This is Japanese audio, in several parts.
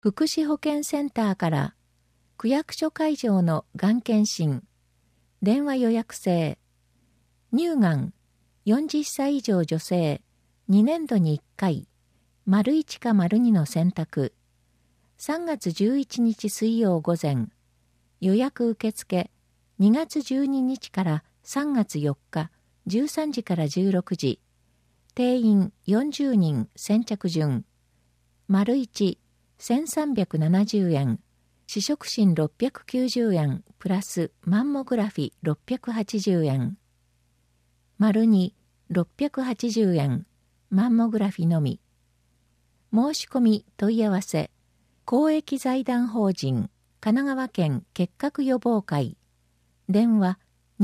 福祉保健センターから区役所会場のがん検診、電話予約制、乳がん40歳以上女性2年度に1回、①か②の選択、3月11日水曜午前、予約受付2月12日から3月4日13時から16時、定員40人先着順、①、1370円、視触診690円プラスマンモグラフィ680円、②、680円、マンモグラフィのみ。申し込み問い合わせ、公益財団法人神奈川県結核予防会、電話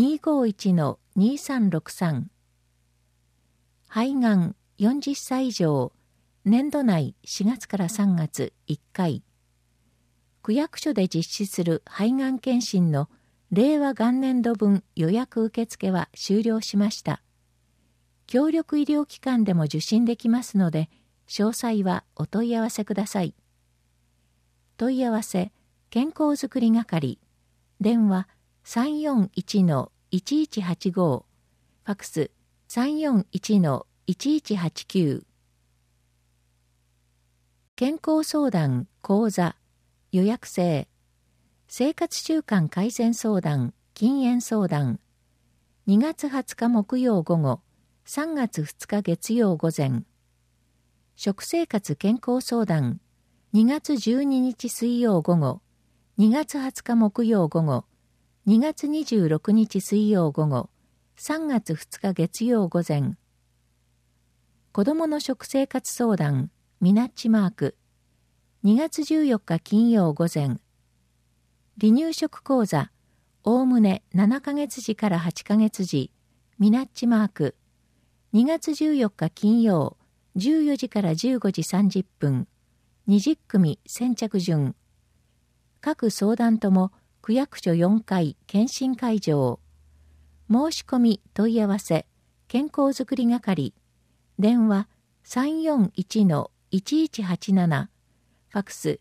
251-2363。肺がん40歳以上、年度内4月から3月1回。区役所で実施する肺がん検診の令和元年度分予約受付は終了しました。協力医療機関でも受診できますので、詳細はお問い合わせください。問い合わせ、健康づくり係、電話341-1185、ファクス341-1189。健康相談、講座、予約制、生活習慣改善相談、禁煙相談、2月20日木曜午後、3月2日月曜午前、食生活健康相談、2月12日水曜午後、2月20日木曜午後、2月26日水曜午後、3月2日月曜午前、子どもの食生活相談、ミナッチマーク、2月14日金曜午前、離乳食講座、おおむね7ヶ月時から8ヶ月時、ミナッチマーク、2月14日金曜、14時から15時30分、20組先着順。各相談とも区役所4階検診会場。申し込み問い合わせ、健康づくり係。電話341-1187。ファクス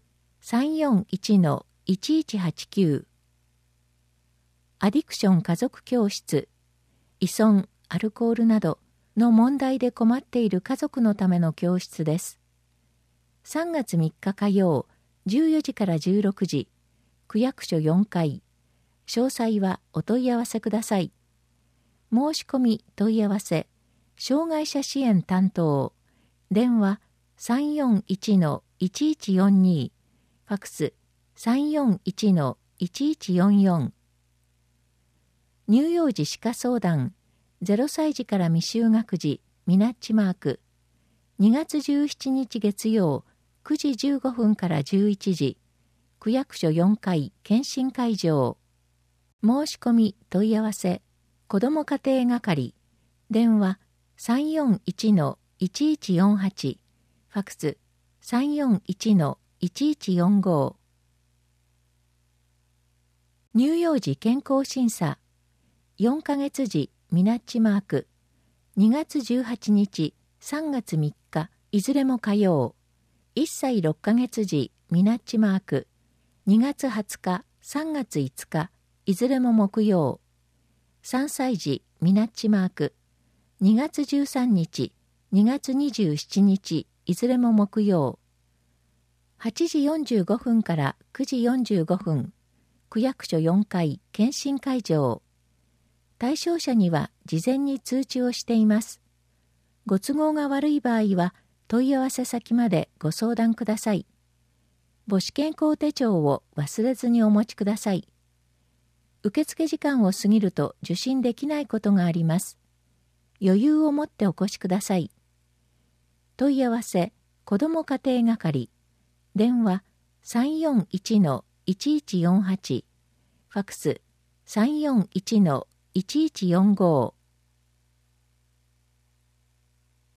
341-1189。アディクション家族教室。依存、アルコールなどの問題で困っている家族のための教室です。3月3日火曜、14時から16時、区役所4階。詳細はお問い合わせください。申し込み問い合わせ、障害者支援担当。電話341-1142。ファクス341-1144。乳幼児歯科相談、0歳児から未就学児、ミナッチマーク。2月17日月曜、9時15分から11時、区役所4階検診会場。申し込み問い合わせ、子ども家庭係。電話341-1148。ファクス341-1145。乳幼児健康審査。4ヶ月時、ミナッチマーク。2月18日、3月3日、いずれも火曜。1歳6ヶ月時、ミナッチマーク。2月20日、3月5日、いずれも木曜。3歳児、ミナッチマーク。2月13日、2月27日、いずれも木曜。8時45分から9時45分、区役所4階検診会場。対象者には事前に通知をしています。ご都合が悪い場合は問い合わせ先までご相談ください。母子健康手帳を忘れずにお持ちください。受付時間を過ぎると受診できないことがあります。余裕を持ってお越しください。問い合わせ、子ども家庭係。電話341-1148。ファクス341-1145。